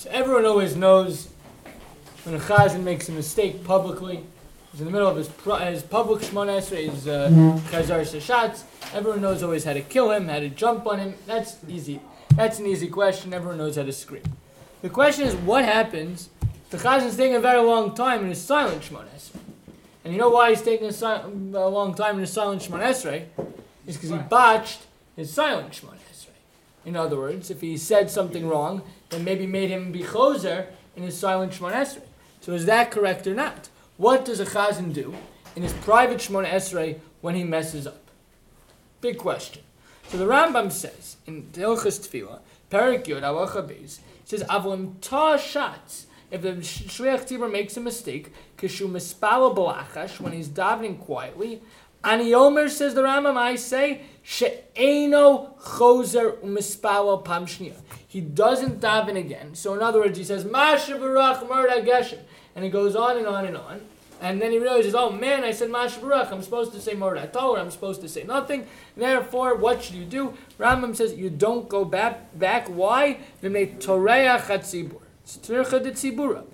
So everyone always knows when a chazan makes a mistake publicly. He's in the middle of his public Shemona Esrei, his Chazar Sashatz. Everyone knows always how to kill him, how to jump on him. That's easy. That's an easy question. Everyone knows how to scream. The question is, what happens if the chazan's taking a very long time in his silent Shemona Esrei? And you know why he's taking a long time in his silent Shemona Esrei? It's because he botched his silent Shemona Esrei. In other words, if he said something wrong, then maybe made him be choser in his silent Shemona Esrei. So is that correct or not? What does a chazan do in his private Shemona Esrei when he messes up? Big question. So the Rambam says in Hilchos Tefillah, Perek Yod Halacha Beis, he says Avlim Ta Shatz. If the Shliach Tzibur makes a mistake, Kishu Mispala Balachash, when he's davening quietly, Ani Omer, says the Rambam, I say She'eno Choser Umispala Pam Shniya. He doesn't daven again. So in other words, he says Masha Barach Murda Geshem. And he goes on and on and on. And then he realizes, oh man, I said Masha Baruch, I'm supposed to say Murda Torah, I'm supposed to say nothing. Therefore, what should you do? Rambam says, you don't go back. Why? V'mnei Toreach HaTzibur. It's Tzircha D'Tzibura.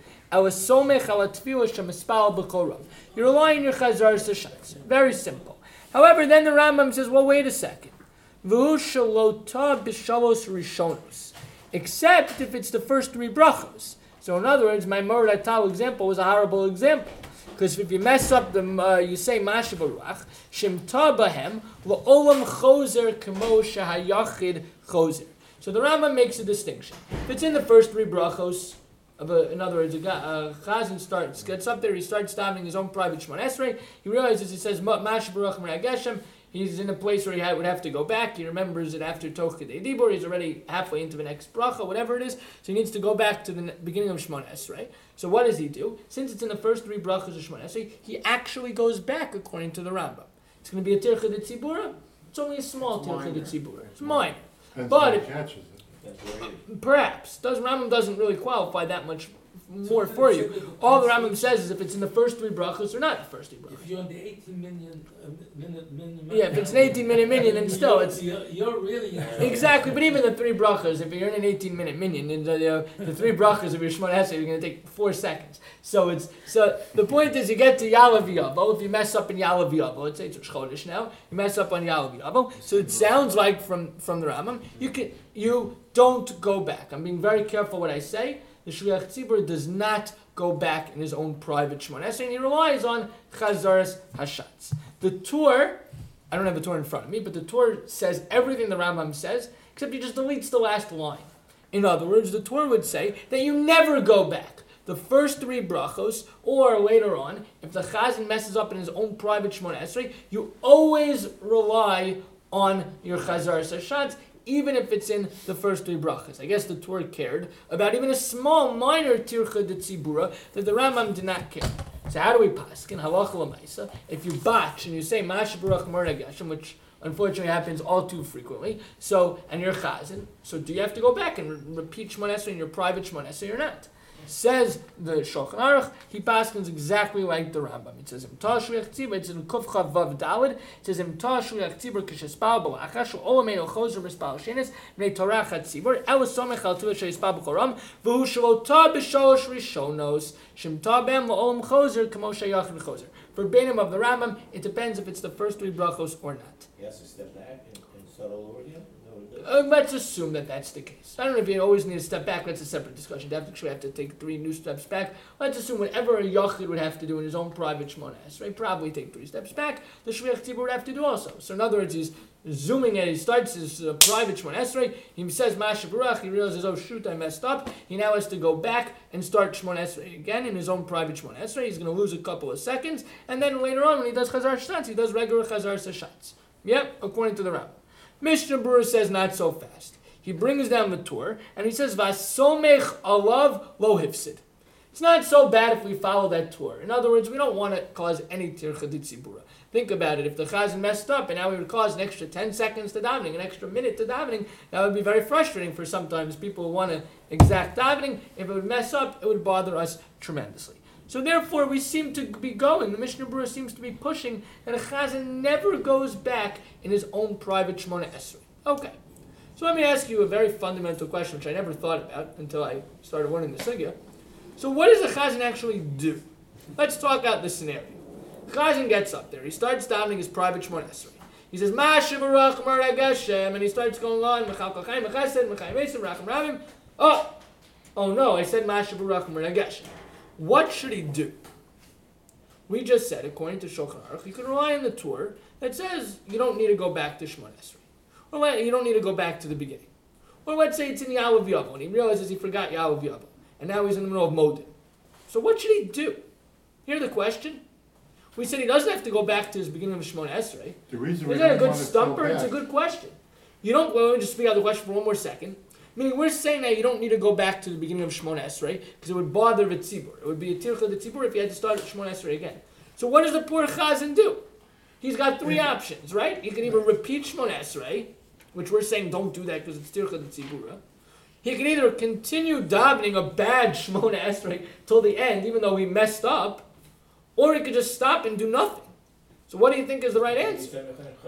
You rely on your Chazar Sashatz. Very simple. However, then the Rambam says, well, wait a second. V'hu shalota b'shalos rishonos. Except if it's the first three brachos. So in other words, my Murda Tal example was a horrible example. Because if you mess up you say Masha Baruch, Shimta Bahem, La'olam Choser Kemo Shahayachid Choser. So the Rambam makes a distinction. If it's in the first three brachos, in other words, a chazan gets up there, he starts davening his own private Shemona Esrei, he realizes, he says, Masha Baruch Murda Geshem, he's in a place where he would have to go back. He remembers it after Toch Kedei Dibur. He's already halfway into the next bracha, whatever it is. So he needs to go back to the beginning of Shemona Esrei. So what does he do? Since it's in the first three brachas of Shemona Esrei, he actually goes back according to the Rambam. It's going to be a Tircha D'Tzibura. It's only a small Tircha D'Tzibura. It's minor. But it catches it. Perhaps. Rambam doesn't really qualify that much more for you. All the Rambam says is if it's in the first three brachos or not the first three brachos. If you're in the 18 million minute, yeah, if it's an 18-minute minion, then still it's you're really exactly. But even the three brachos, if you're in an 18-minute minion, then the three brachos of your Shemona Esrei, you're going to take 4 seconds. So the point is, you get to Yalav Yavo. If you mess up in Yalav Yavo, let's say it's Rosh Chodesh now, you mess up on Yalav Yavo. So it sounds like from the Rambam, you don't go back. I'm being very careful what I say. The Shliach Tzibur does not go back in his own private Shemona Esrei, and he relies on Chazaras Hashatz. The Tur, I don't have the Tur in front of me, but the Tur says everything the Rambam says, except he just deletes the last line. In other words, the Tur would say that you never go back. The first three brachos, or later on, if the Chazan messes up in his own private Shemona Esrei, you always rely on your Chazaras Hashatz, even if it's in the first three brachas. I guess the Torah cared about even a small, minor tircha d'tzibura that the Rambam did not care. So how do we paskin halacha l'maisa? If you botch and you say Masha Baruch Murda Geshem, which unfortunately happens all too frequently, and you're chazan, so do you have to go back and repeat Shemona Esrei in your private Shemona Esrei or not? Says the Shulchan Aruch, he paskins exactly like the Rambam. It says, Imtah Shliach Tzibur, it's in Kuf Chav Vav Daled, it says, Imtah Shliach Tzibur k'shespal b'lachash, u'olameinu chozer b'spal shenis, v'nei Torah Tzibur, el somech al tuah shespal b'choram, v'hu shalotah b'shalosh rishonos, shimtah b'em la'olam chozer, k'mo shayachid chozer. Verbatim of the Rambam, it depends if it's the first three brachos or not. He has to step back and start all over again? Let's assume that that's the case. I don't know if you always need to step back. That's a separate discussion. You have to take 3 new steps back. Let's assume whatever a Yachid would have to do in his own private Shemona Esrei, probably take 3 steps back. The Shliach Tzibur would have to do also. So in other words, he's zooming in. He starts his private Shemona Esrei. He says Masha Baruch. He realizes, oh shoot, I messed up. He now has to go back and start Shemona Esrei again in his own private Shemona Esrei. He's going to lose a couple of seconds. And then later on, when he does Chazar Shatz, he does regular Chazar Sashatz. Yep, according to the Rambam. Mishnah Berurah says not so fast. He brings down the Tur, and he says, Vasomech alav lo hifsid. It's not so bad if we follow that Tur. In other words, we don't want to cause any tircha d'tzibura. Think about it. If the chazan messed up, and now we would cause an extra 10 seconds to davening, an extra minute to davening, that would be very frustrating for sometimes people who want to exact davening. If it would mess up, it would bother us tremendously. So therefore, we seem to be going, the Mishnah Berurah seems to be pushing that a chazan never goes back in his own private Shemona Esrei. Okay. So let me ask you a very fundamental question, which I never thought about until I started learning the sugya. So what does the chazan actually do? Let's talk out the scenario. The chazan gets up there. He starts davening his private Shemona Esrei. He says, Ma Shivarach Merag Hashem, and he starts going on, Mechal Kachayim Mechesed, Mechayim Esim, Racham Ravim. Oh no, I said Ma Shivarach Merag Hashem. What should he do? We just said, according to Shulchan Aruch, you can rely on the Torah that says you don't need to go back to Shemona Esrei. Or you don't need to go back to the beginning. Or let's say it's in Ya'alav Yavo, and he realizes he forgot Ya'alav Yavo, and now he's in the middle of Modim. So what should he do? Hear the question? We said he doesn't have to go back to his beginning of Shemona Esrei. The reason Is that a good stumper? It's a good question. You don't, well, let me just speak out the question for one more second. Meaning we're saying that you don't need to go back to the beginning of Shemona Esrei because it would bother the tzibur. It would be a tircha the tzibur if you had to start at Shemona Esrei again. So what does the poor chazan do? He's got three options, right? He can either repeat Shemona Esrei, which we're saying don't do that because it's tircha the tzibura. He can either continue davening a bad Shemona Esrei till the end, even though he messed up, or he could just stop and do nothing. So what do you think is the right answer?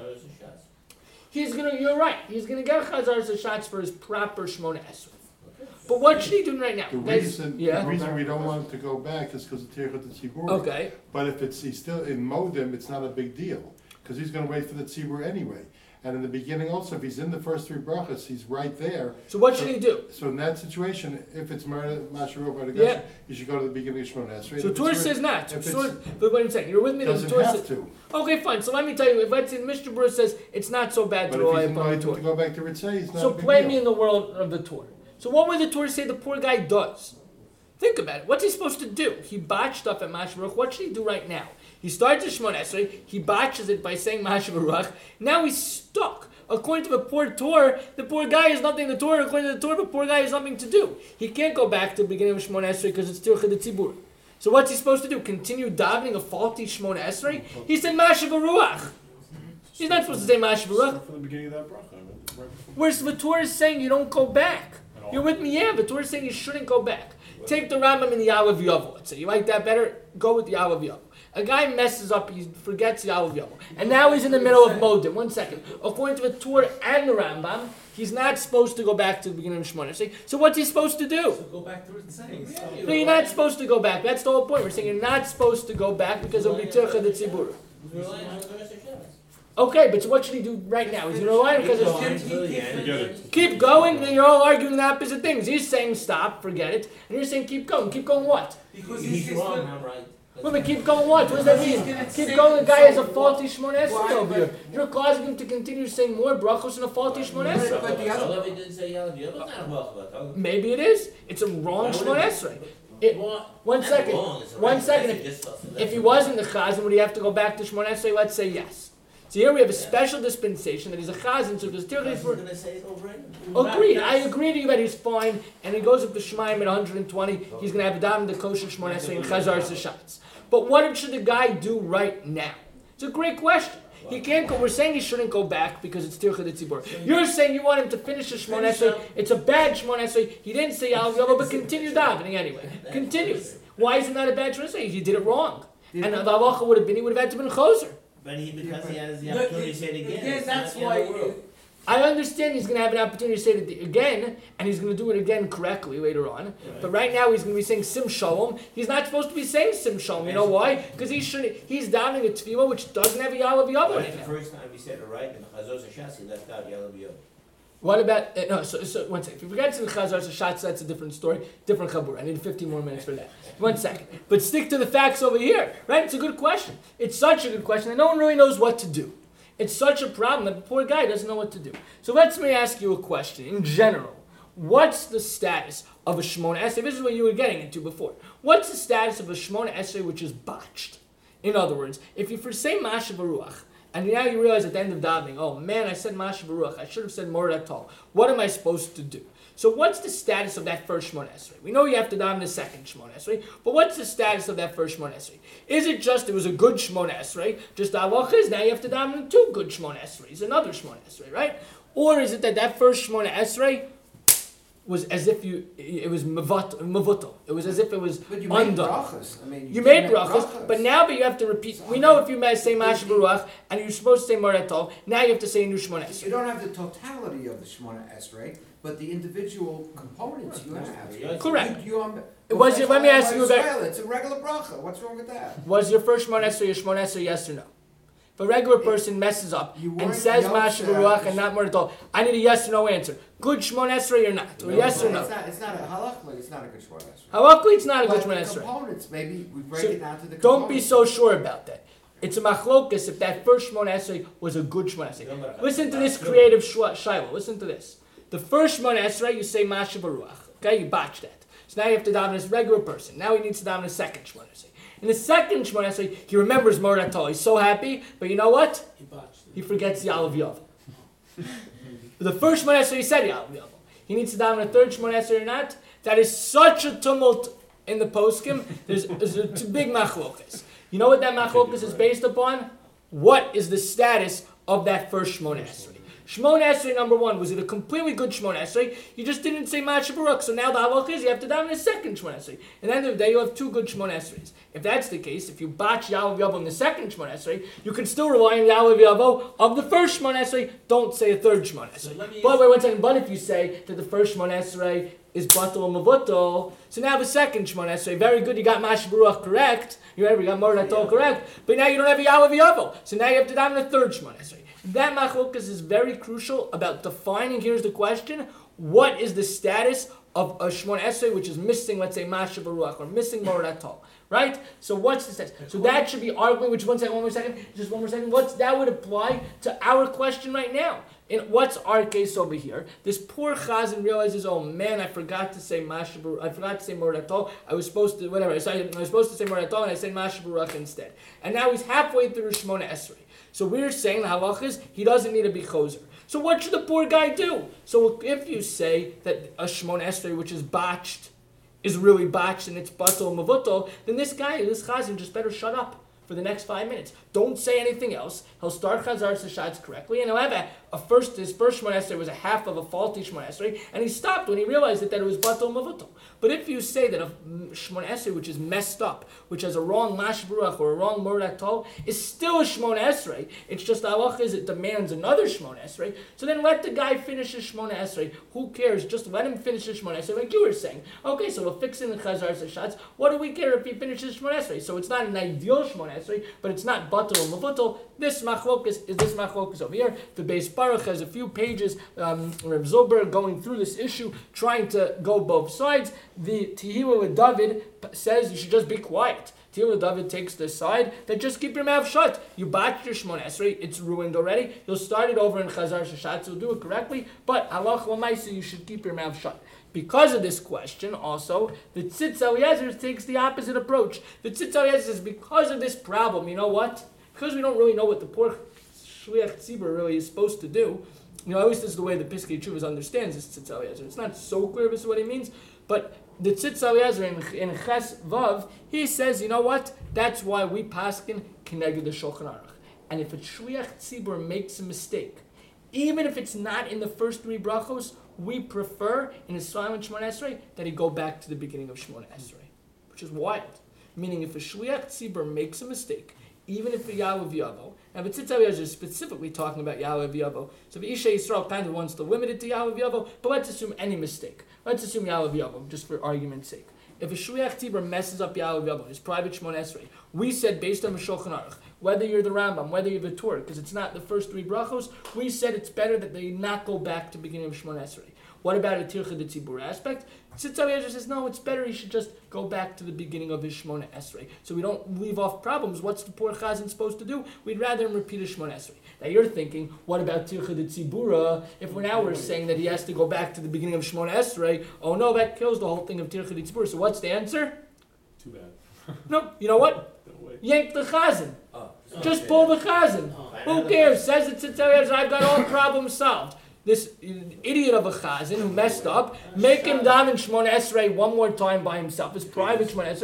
You're right. He's gonna get Chazar shots for his proper Shemona Esrei. But what should he do right now? The reason we don't want him to go back is because of Tirchot Tzibur. Okay. But if he's still in Modim, it's not a big deal because he's going to wait for the Tzibur anyway. And in the beginning also, if he's in the first three brachas, he's right there. So what should he do? So in that situation, if it's Masharov by the Geshem, you should go to the beginning of Shemona Esrei. So Torah says not. But wait a second, you're with me? Doesn't have to. Okay, fine. So let me tell you, if let's say Mr. Bruce says it's not so bad to rely upon the Torah. To go back to Ritzay, it's not so a big play deal. me in the world of the Torah. So what would the Torah say the poor guy does? Think about it. What's he supposed to do? He botched up at Mashbaruch. What should he do right now? He starts at Shemona Esrei. He botches it by saying Mashbaruch. Now he's stuck. According to the poor Torah, the poor guy has nothing to Torah. According to the Torah, the poor guy has nothing to do. He can't go back to the beginning of Shemona Esrei because it's Tircha de Tzibur. So what's he supposed to do? Continue davening a faulty Shemona Esrei? He said Mashbaruch. He's not supposed to say Mashbaruch. From the beginning of that bracha. Whereas the Torah is saying you don't go back. You're with me? Yeah, the Torah is saying you shouldn't go back. Take the Rambam in the Ya'alav Yavo. Let's say you like that better. Go with the Ya'alav Yavo. A guy messes up, he forgets the Ya'alav Yavo, and now he's in the middle of Modim. 1 second. According to the Torah and the Rambam, he's not supposed to go back to the beginning of Shemona Esrei. So what's he supposed to do? So go back to what it's saying. No, you're not supposed to go back. That's the whole point. We're saying you're not supposed to go back because it will be Tircha de Tzibur. Okay, but so what should he do right now? He's going to rely on because keep going, then you're all arguing the opposite things. He's saying stop, forget it, and you're saying keep going. Keep going what? Because he's wrong, I'm right. Wait, but keep going what? What does that mean? Keep going, the guy has a faulty Shemona Esrei over here. You're causing him to continue saying more brachos in a faulty Shemona Esrei. Maybe it is. It's a wrong Shemona Esrei. 1 second. 1 second. If he wasn't the chazan, would he have to go back to Shemona Esrei? Let's say yes. So here we have a special dispensation that he's a chazan, so there's tircha for. Agreed. I agree to you that he's fine, and he goes up to Shemaim at 120. He's going to have a dam the kosher Shemona Esrei and chazar sashatz. But what should the guy do right now? It's a great question. He can't go. We're saying he shouldn't go back because it's tircha de tzibur. You're saying you want him to finish the Shemona Esrei. It's a bad Shemona Esrei. He didn't say Ya'alav Yavo, but continue davening anyway. Continue. Why is it not a bad Shemona Esrei? He did it wrong, and the halacha would have been he would have had to been choser. But because he has the opportunity to say it again. Yes, that's why. I understand he's going to have an opportunity to say it again, and he's going to do it again correctly later on. Right. But right now he's going to be saying Sim Shalom. He's not supposed to be saying Sim Shalom. You know why? Because he's davening a tefillah which doesn't have a Ya'alav Yavo in it. The first time he said it right, and Chazos Hashas, he left out Ya'alav Yavo. What about, no, so 1 second. If you forget to the Chazar Sashatz, that's a different story, different chabur. I need 15 more minutes for that. 1 second. But stick to the facts over here, right? It's a good question. It's such a good question that no one really knows what to do. It's such a problem that the poor guy doesn't know what to do. So let me ask you a question. In general, what's the status of a Shemona Esrei? This is what you were getting into before. What's the status of a Shemona Esrei which is botched? In other words, if you say Masha Baruch, and now you realize at the end of davening, oh man, I said Masha Baruch, I should have said Mored Atol. What am I supposed to do? So what's the status of that first Shemona Esrei? We know you have to daven the second Shemona Esrei, but what's the status of that first Shemona Esrei? Is it just, it was a good Shemona Esrei, just the halacha is now you have to daven 2 good Shemona Esreis, another Shemona Esrei, right? Or is it that first Shemona Esrei, was as if it was mavutal. It was as if it was But you made undone. brachas. I mean, You made brachas, but now you have to repeat. We know if you say Masha Baruch and you're supposed to say Moretov, now you have to say Nu Shmona Esrei. You don't have the totality of the Shemona Esrei, but the individual components you have. Correct. Let me ask you about- It's a regular bracha. What's wrong with that? Was your first Shmona Esrei your Shmona Esrei, yes or no? If a regular person messes up You and weren't says Yotze Masha Baruch and not Moretov, I need a yes or no answer. Good Shmona Esrei or not? Or yes or no? It's not a halachically, it's not a good Shemona Esrei. Halachically, it's not a good But Shmona the Esrei. components, maybe we break So it down to the components. Don't be so sure about that. It's a machlokas if that first Shmona Esrei was a good Shmona Esrei. Listen to this creative Shiloh. Listen to this. The first Shmona Esrei, you say Masha Baruch. Okay, you botched that. So now you have to daven as a regular person. Now he needs to daven a second Shmona Esrei. In the second Shmona Esrei, he remembers Moratol. He's so happy, but you know what? He forgets Yalav Yav. The first Shmona Esrei, he said Yalav Yav. He needs to daven a third Shmona Esrei or not. That is such a tumult in the poskim. There's a big machlokas. You know what that machlokas is based upon? What is the status of that first Shmona Esrei? Shmona Esrei number one, was it a completely good Shmona Esrei? You just didn't say Masha Baruch, so now the halach is you have to daven a second Shmona Esrei. And at the end of the day, you have two good Shmona Esreis. If that's the case, if you botch Yalav Yavo in the second Shmona Esrei, you can still rely on Yalav Yavo of the first Shmona Esrei. Don't say a third Shmona Esrei. But wait 1 second. But if you say that the first Shmona Esrei is batal and mavutal, so now the second Shmona Esrei, very good, you got Masha Baruch correct, you got Moratol correct, but now you don't have Yalav Yavo, so now you have to daven a third Shmona Esrei. That machlokas is very crucial about defining. Here's the question: what is the status of a Shmona Esrei which is missing, let's say, Masha Baruch or missing Moratol? Right? So what's the status? So that should be arguing. Which one more second. What's that would apply to our question right now? And what's our case over here? This poor Chazan realizes, oh man, I forgot to say Masha Baruch. I forgot to say Moratol. I was supposed to I was supposed to say Moratol, and I said Masha Baruch instead. And now he's halfway through Shmona Esrei. So we're saying the halach is he doesn't need to be choser. So what should the poor guy do? So if you say that a Shmona Esrei which is botched is really botched and it's batal mavutal, then this Chazan just better shut up for the next 5 minutes. Don't say anything else. He'll start Chazar Sashatz correctly, and he'll have his first Shmona Esrei was a half of a faulty Shmona Esrei, and he stopped when he realized that it was batal mavutal. But if you say that a Shmona Esrei which is messed up, which has a wrong Masha Baruch or a wrong Moratol, is still a Shmona Esrei, it's just the halach is it demands another Shmona Esrei, so then let the guy finish his Shmona Esrei. Who cares? Just let him finish his Shmona Esrei like you were saying. Okay, so we'll fix it in the Chazar Sashatz. What do we care if he finishes Shmona Esrei? So it's not an ideal Shmona Esrei, but it's not batal or mavutal. This machlokas over here. The Beis Baruch has a few pages. Reb Zilber going through this issue, trying to go both sides. The Tehillah with David says you should just be quiet. Tehillah with David takes the side that just keep your mouth shut. You botched your Shmona Esrei, it's ruined already. You'll start it over in Chazar Shashatz, you'll do it correctly, but halach l'maisa, you should keep your mouth shut. Because of this question, also, the Tzitz Eliezer takes the opposite approach. The Tzitz Eliezer says, because of this problem, you know what? Because we don't really know what the poor Shliach Tzibur really is supposed to do, at least this is the way the Piskei Teshuvos understands this Tzitz Eliezer. It's not so clear this is what he means, but the Tzitz Eliezer in Ches Vav, he says, you know what? That's why we paskin keneged the Shulchan Aruch. And if a Shliach Tzibur makes a mistake, even if it's not in the first 3 brachos, we prefer in his silent Shmona Esrei that he go back to the beginning of Shmona Esrei, which is wild. Meaning, if a Shliach Tzibur makes a mistake, even if a Yalav Yavo, and Tzitz Eliezer is specifically talking about Yalav Yavo, so the Isha Yisrael kind of wants to limit it to Yalav Yavo, but let's assume any mistake. Let's assume Yalav Yavo, just for argument's sake. If a Shliach Tzibur messes up Yalav Yavo, his private Shmona Esrei, we said based on the Shulchan Aruch, whether you're the Rambam, whether you're the Torah, because it's not the first 3 brachos, we said it's better that they not go back to the beginning of Shmona Esrei. What about a Tircha de Tzibur aspect? Tzitz Eliezer says, no, it's better he should just go back to the beginning of his Shmona Esrei. So we don't leave off problems. What's the poor Chazan supposed to do? We'd rather him repeat his Shmona Esrei. Now you're thinking, what about Tircha de Tzibura? If we're saying that he has to go back to the beginning of Shmona Esrei, oh no, that kills the whole thing of Tircha de Tzibura. So what's the answer? Too bad. No, you know what? Yank the Chazan. Just pull the Chazan. Who cares? Says it Tzitz Eliezer, I've got all problems solved. This idiot of a Chazan who messed up, make him daven Shmona Esrei one more time by himself, his private Shmona Esrei.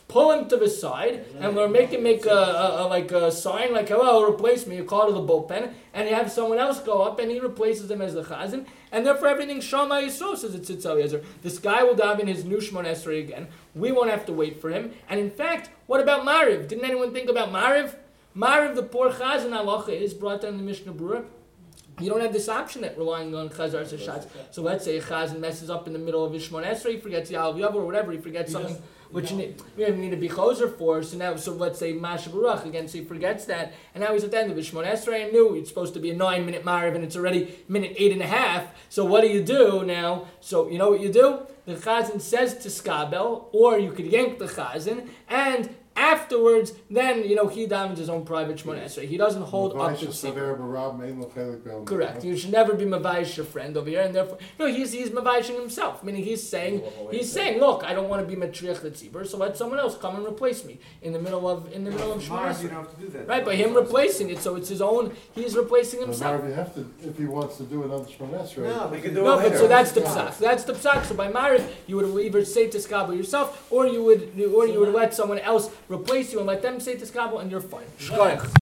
pull him to the side, and we'll make him make a sign like, hello, replace me, you call to the bullpen, and you have someone else go up and he replaces him as the chazan, and therefore everything Shama Yisro says it's Tzitz Eliezer. This guy will daven his new Shmona Esrei again. We won't have to wait for him. And in fact, what about Mariv? Didn't anyone think about Mariv? Mariv, the poor chazan halacha, is brought down in the Mishnah Berurah. You don't have this option that relying on chazar sashatz. So let's say a chazan messes up in the middle of his Shmona Esrei, he forgets Yalav Yav or whatever, he forgets something which you need to be choser for. So let's say Masha Baruch again, so he forgets that, and now he's at the end of his Shmona Esrei and knew it's supposed to be a 9-minute Mariv and it's already minute 8.5. So what do you do now? So you know what you do? The chazan says to skabel, or you could yank the chazan, and afterwards, then, he davens his own private Shmona Esrei. He doesn't hold up the tzibur. Correct. You should never be mavayish your friend over here, and therefore, he's mavayishing himself. Meaning he's saying, look, I don't want to be matriach the tzibur, so let someone else come and replace me in the middle of Shmona Esrei. You don't have to do that. Right, by him replacing it, so it's his own. He's replacing himself. You have to, if he wants to do another Shmona Esrei. No, we can do it No, later. but so that's the psak. That's the psak. So by Mariv, you would either say to skabel yourself, or you would let someone else replace you and let them say to skabel, and you're fine. Shkoyach.